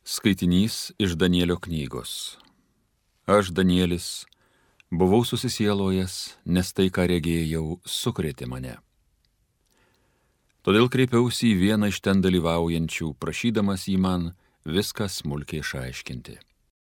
Skaitinys iš Danielio knygos. Aš, Danielis, buvau susisielojęs, nes tai, ką regėjau, sukrėtė mane. Todėl kreipiausi į vieną iš ten dalyvaujančių, prašydamas jį man viską smulkiai išaiškinti.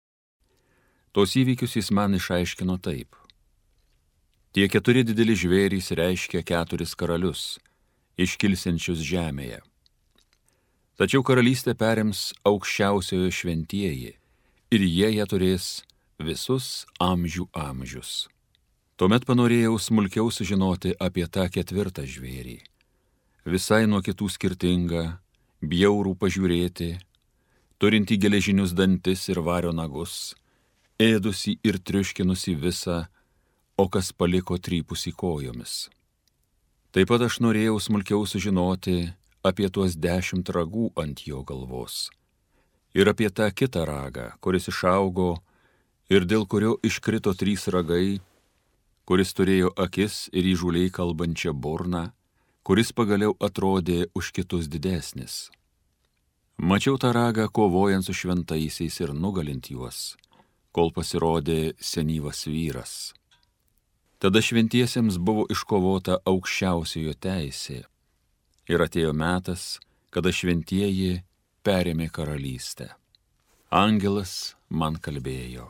Tos įvykius jis man išaiškino taip. Tie 4 dideli žvėrys reiškia 4 karalius, iškilsiančius žemėje. Tačiau karalystę perims aukščiausiojo šventieji, ir jie ją turės visus amžių amžius. Tuomet panorėjau smulkiau sužinoti apie tą 4 žvėrį. Visai nuo kitų skirtingą, bjaurų pažiūrėti, turinti geležinius dantis ir vario nagus, ėdusi ir triuškinusi visą, o kas paliko trypusi kojomis. Taip pat aš norėjau smulkiau sužinoti apie tuos 10 ragų ant jo galvos ir apie tą kitą ragą, kuris išaugo ir dėl kurio iškrito 3 ragai, kuris turėjo akis ir įžūliai kalbančią burną, kuris pagaliau atrodė už kitus didesnis. Mačiau tą ragą kovojant su šventaisiais ir nugalint juos, kol pasirodė senyvas vyras. Tada šventiesiems buvo iškovota aukščiausiojo teisė. Ir atėjo metas, kada šventieji perėmė karalystę. Angelas man kalbėjo.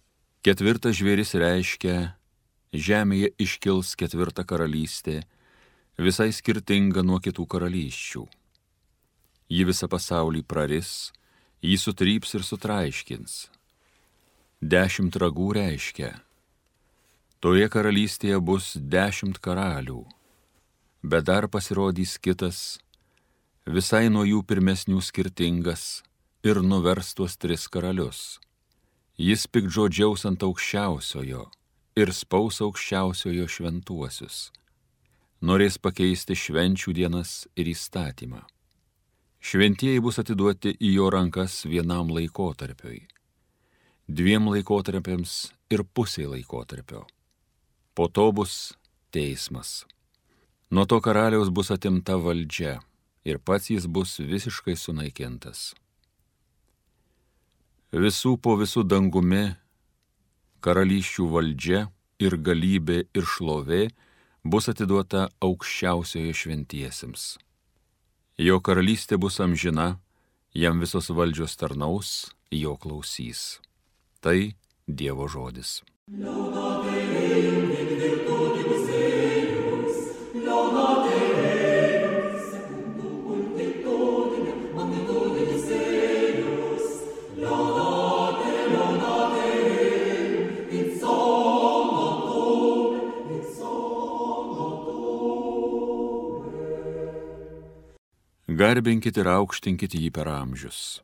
4 žvėris reiškia, žemėje iškils 4 karalystė, visai skirtinga nuo kitų karalysčių. Ji visą pasaulį praris, jį sutryps ir sutraiškins. 10 ragų reiškia, toje karalystėje bus 10 karalių. Bet dar pasirodys kitas, visai nuo jų pirmesnių skirtingas, ir nuvers tuos 3 karalius. Jis piktžodžiaus ant aukščiausiojo ir spaus aukščiausiojo šventuosius. Norės pakeisti švenčių dienas ir įstatymą. Šventieji bus atiduoti į jo rankas vienam laikotarpiui, 2 laikotarpiams ir pusei laikotarpio. Po to bus teismas. Nuo to karaliaus bus atimta valdžia ir pats jis bus visiškai sunaikintas. Visų po visų dangumi karalysčių valdžia ir galybė ir šlovė bus atiduota aukščiausiojo šventiesiems. Jo karalystė bus amžina, jam visos valdžios tarnaus, jo klausys. Tai Dievo žodis. Garbinkit ir aukštinkit jį per amžius.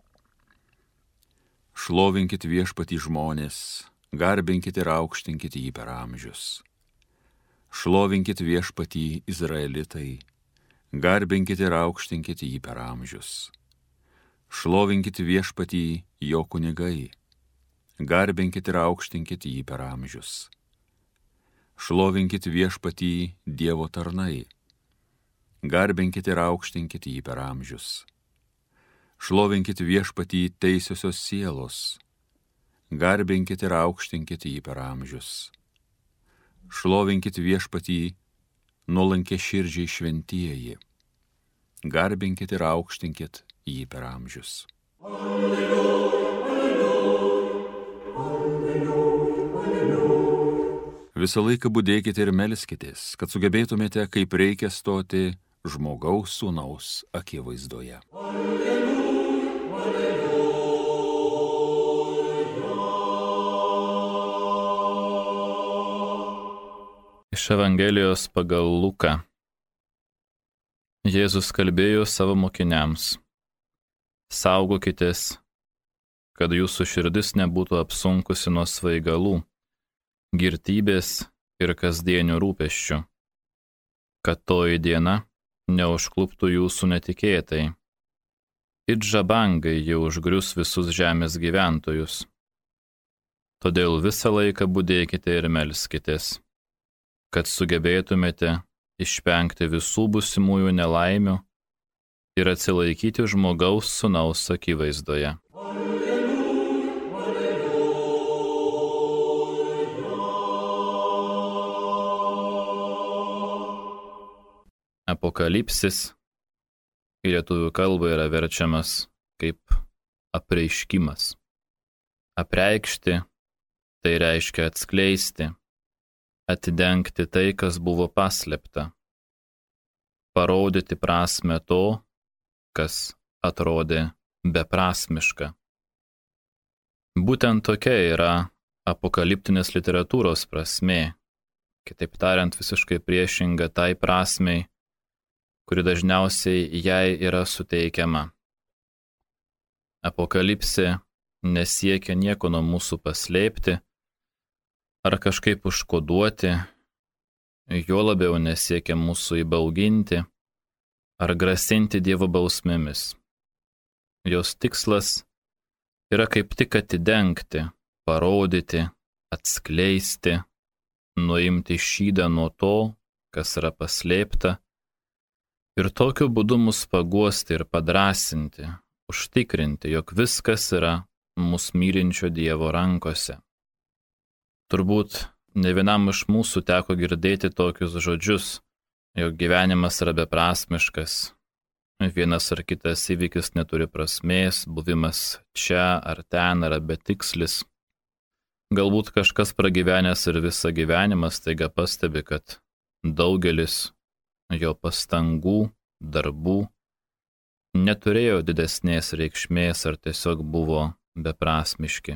Šlovinkit Viešpatį žmonės, garbinkit ir aukštinkit jį per amžius. Šlovinkit Viešpatį Izraelitai, garbinkit ir aukštinkit jį per amžius. Šlovinkit Viešpatį jo kunigai, garbinkit ir aukštinkit jį per amžius. Šlovinkit Viešpatį Dievo tarnai, garbinkit ir aukštinkit jį per amžius. Šlovinkit Viešpatį teisiosios sielos, garbinkit ir aukštinkit jį per amžius. Šlovinkit Viešpatį nuolankiaširdžiai šventieji, garbinkit ir aukštinkit jį per amžius. Alleluja, alleluja, alleluja, alleluja. Visą laiką budėkite ir melskitės, kad sugebėtumėte kaip reikia stoti žmogaus sūnaus akivaizdoje. Alleluja, alleluja. Iš Evangelijos pagal Luką. Jėzus kalbėjo savo mokiniams: saugokitės, kad jūsų širdis nebūtų apsunkusi nuo svaigalų, girtybės ir kasdienių rūpesčių, kad toji diena neužkluptų jūsų netikėtai. It žabangai jau užgrius visus žemės gyventojus. Todėl visą laiką budėkite ir melskitės, kad sugebėtumėte išvengti visų būsimųjų nelaimių ir atsilaikyti žmogaus sūnaus akivaizdoje. Apokalipsis į lietuvių kalbą yra verčiamas kaip apreiškimas. Apreikšti tai reiškia atskleisti, atidengti tai, kas buvo paslėpta, parodyti prasmę to, kas atrodė beprasmiška. Būtent tokia yra apokaliptinės literatūros prasmė, kitaip tariant, visiškai priešinga tai prasmei, kuri dažniausiai jai yra suteikiama. Apokalipsė nesiekia nieko nuo mūsų paslėpti ar kažkaip užkoduoti, juo labiau nesiekia mūsų įbauginti ar grasinti Dievo bausmėmis. Jos tikslas yra kaip tik atidengti, parodyti, atskleisti, nuimti šydą nuo to, kas yra paslėpta, ir tokiu būdu mus paguosti ir padrasinti, užtikrinti, jog viskas yra mus mylinčio Dievo rankose. Turbūt ne vienam iš mūsų teko girdėti tokius žodžius, jog gyvenimas yra beprasmiškas, vienas ar kitas įvykis neturi prasmės, buvimas čia ar ten yra betikslis. Galbūt kažkas pragyvenęs ir visą gyvenimą staiga pastebi, kad daugelis jo pastangų, darbų neturėjo didesnės reikšmės ar tiesiog buvo beprasmiški.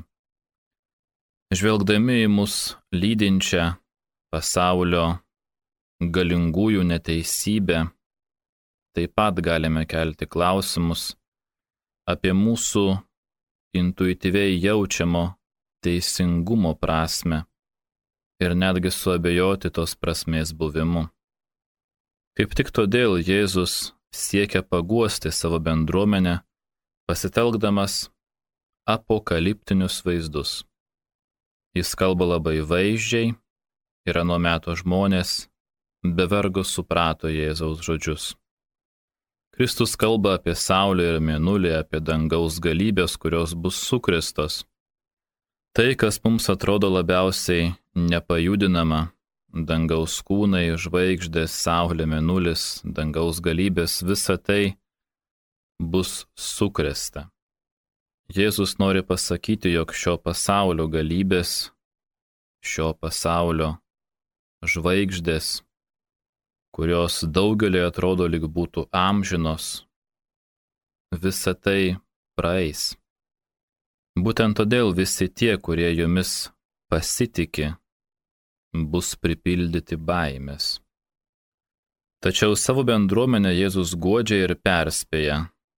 Žvelgdami į mus lydinčią pasaulio galingųjų neteisybę, taip pat galime kelti klausimus apie mūsų intuityviai jaučiamo teisingumo prasmę ir netgi suabejoti tos prasmės buvimu. Kaip tik todėl Jėzus siekia paguosti savo bendruomenę, pasitelkdamas apokaliptinius vaizdus. Jis kalba labai vaizdžiai ir ano meto žmonės be vargo suprato Jėzaus žodžius. Kristus kalba apie saulę ir mėnulį, apie dangaus galybės, kurios bus sukrėstos. Tai, kas mums atrodo labiausiai nepajudinama, dangaus kūnai, žvaigždės, saulė, mėnulis, dangaus galybės, visa tai bus sukrėsta. Jėzus nori pasakyti, jog šio pasaulio galybės, šio pasaulio žvaigždės, kurios daugeliui atrodo lyg būtų amžinos, visa tai praeis. Būtent todėl visi tie, kurie jumis pasitiki, bus pripildyti baimės. Tačiau savo bendruomenę Jėzus guodžia ir perspėja: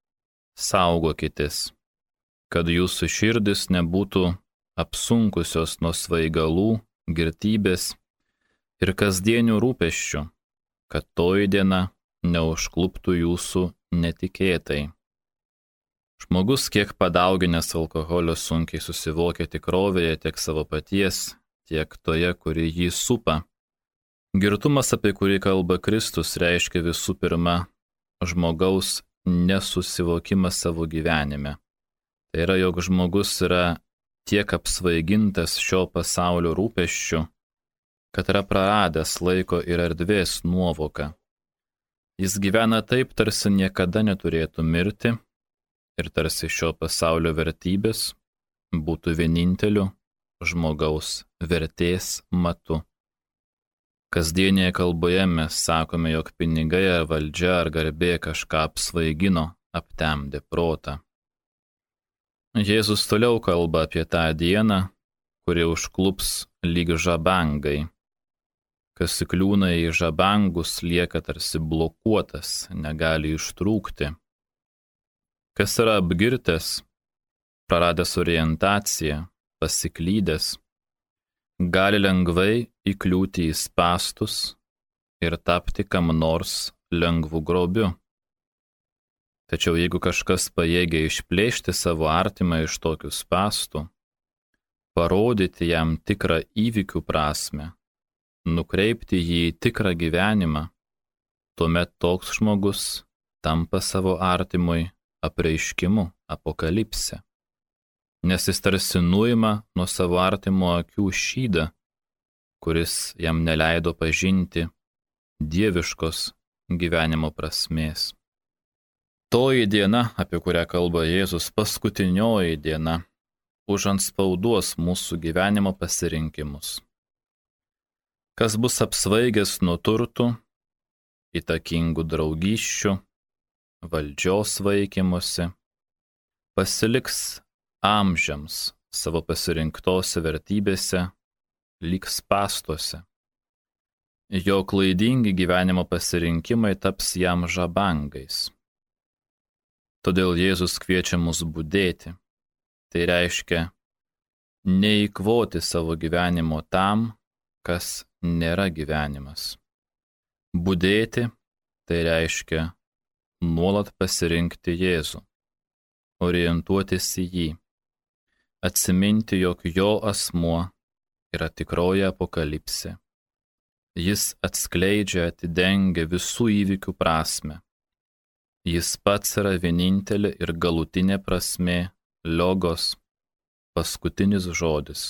saugokitės, kad jūsų širdis nebūtų apsunkusios nuo svaigalų, girtybės ir kasdienių rūpesčių, kad toji diena neužkluptų jūsų netikėtai. Žmogus, kiek padauginęs alkoholio, sunkiai susivokia tikrovėje tiek savo paties, tiek toje, kuri jį supa. Girtumas, apie kurį kalba Kristus, reiškia visų pirma žmogaus nesusivokimą savo gyvenime. Tai yra, jog žmogus yra tiek apsvaigintas šio pasaulio rūpesčių, kad yra praradęs laiko ir erdvės nuovoką. Jis gyvena taip, tarsi niekada neturėtų mirti ir tarsi šio pasaulio vertybės būtų vieninteliu žmogaus vertės matu. Kasdienėje kalboje mes sakome, jog pinigai ar valdžia ar garbė kažką apsvaigino, aptemdė protą. Jėzus toliau kalba apie tą dieną, kuri užklups lyg žabangai. Kas įkliūna į žabangus, lieka tarsi blokuotas, negali ištrūkti. Kas yra apgirtęs, praradęs orientaciją, pasiklydęs, gali lengvai įkliūti į spąstus ir tapti kam nors lengvu grobiu. Tačiau jeigu kažkas pajėgia išplėšti savo artimą iš tokių spąstų, parodyti jam tikrą įvykių prasmę, nukreipti jį į tikrą gyvenimą, tuomet toks žmogus tampa savo artimui apreiškimu, apokalipse, nes jis tarsi nuima nuo savo artimo akių šydą, kuris jam neleido pažinti dieviškos gyvenimo prasmės. Toji diena, apie kurią kalba Jėzus, paskutinioji diena, užantspauduos mūsų gyvenimo pasirinkimus. Kas bus apsvaigęs nuo turtų, įtakingų draugysčių, valdžios vaikymosi, pasiliks amžiams savo pasirinktose vertybėse, lyg spąstuose. Jo klaidingi gyvenimo pasirinkimai taps jam žabangais. Todėl Jėzus kviečia mus budėti. Tai reiškia neįkvoti savo gyvenimo tam, kas nėra gyvenimas. Budėti tai reiškia nuolat pasirinkti Jėzų, orientuotis į jį, atsiminti, jog jo asmuo yra tikroji apokalipsė. Jis atskleidžia, atidengia visų įvykių prasmę. Jis pats yra vienintelė ir galutinė prasmė, logos, paskutinis žodis.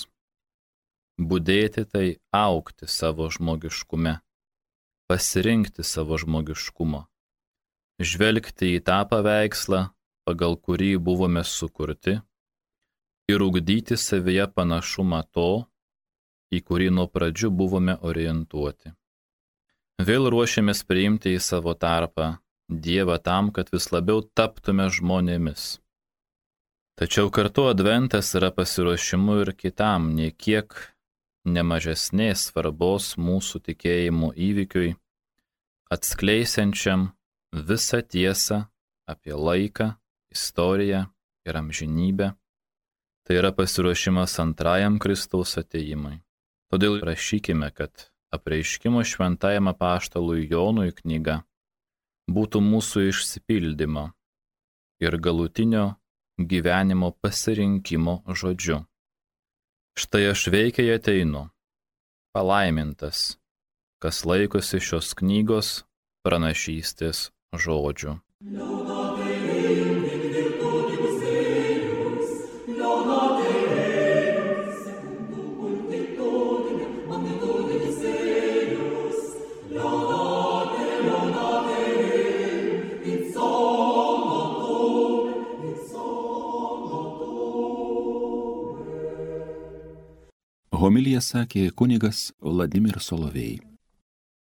Budėti tai augti savo žmogiškume, pasirinkti savo žmogiškumo, žvelgti į tą paveikslą, pagal kurį buvome sukurti, ir ugdyti savyje panašumą to, į kurį nuo pradžių buvome orientuoti. Vėl ruošiamės priimti į savo tarpą Dievą tam, kad vis labiau taptume žmonėmis. Tačiau kartu adventas yra pasiruošimu ir kitam, nei kiek nemažesnės svarbos mūsų tikėjimo įvykiui, atskleisiančiam visą tiesą apie laiką, istoriją ir amžinybę. Tai yra pasiruošimas antrajam Kristaus atėjimui. Todėl prašykime, kad apreiškimo šventajam apaštalui Jonui knyga būtų mūsų išsipildymo ir galutinio gyvenimo pasirinkimo žodžiu. Štai aš veikiai ateinu, palaimintas, kas laikosi šios knygos pranašystės žodžių. Homiliją sakė kunigas Vladimir Solovej.